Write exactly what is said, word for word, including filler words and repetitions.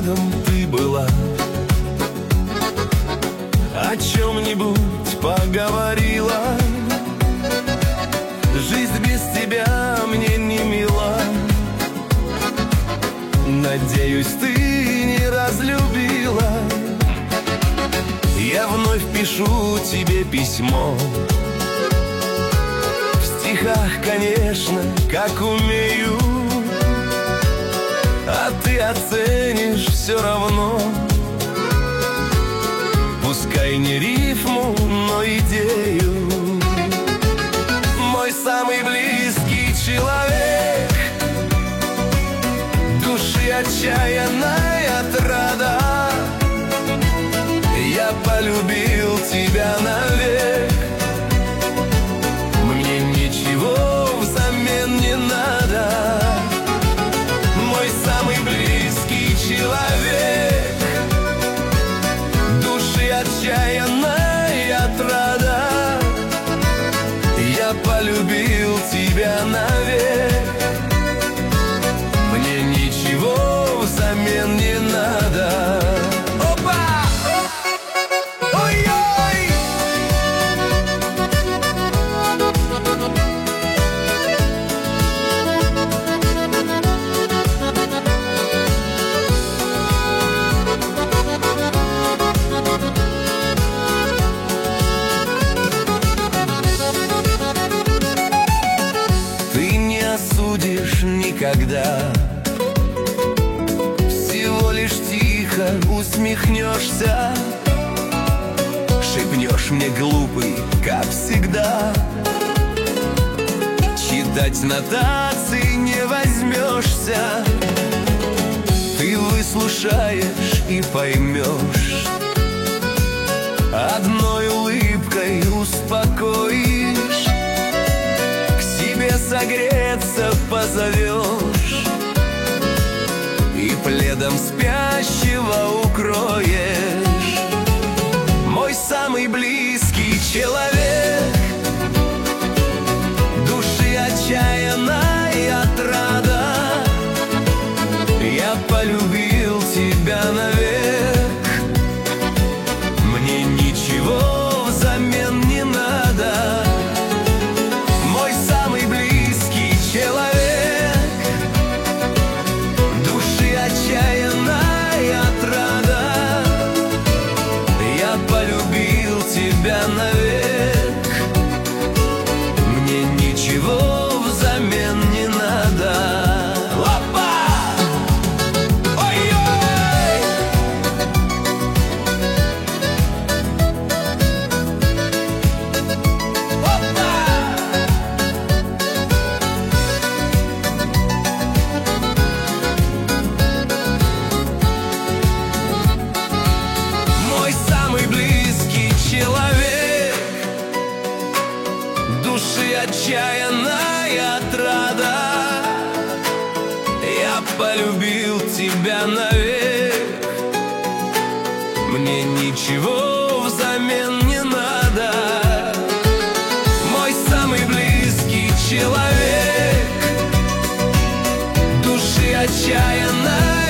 рядом ты была, о чем-нибудь поговорила. Жизнь без тебя мне не мила. Надеюсь, ты не разлюбила. Я вновь пишу тебе письмо, в стихах, конечно, как умею, а ты оценишь все равно. Пускай не рифму, но идею. Мой самый близкий человек, души отчаянная отрада. Я полюбил тебя навек. Мне ничего взамен не надо. Мой самый близкий человек, души отчаянная отрада. Я полюбил тебя навек. Мне ничего взамен не надо. Никогда всего лишь тихо усмехнешься, шепнешь мне, глупый, как всегда. Читать нотации не возьмешься. Ты выслушаешь и поймешь, одной улыбкой успокоишь, согреться позовешь и пледом спящего укроешь. Мой самый близкий человек, души отчаянная отрада. Я полюбил тебя навек. Мне ничего взамен не надо. Человек, души отчаянная отрада. Я полюбил тебя навек. Мне ничего взамен не надо. Отчаянная отрада. Я полюбил тебя навек. Мне ничего взамен не надо. Мой самый близкий человек, души отчаянная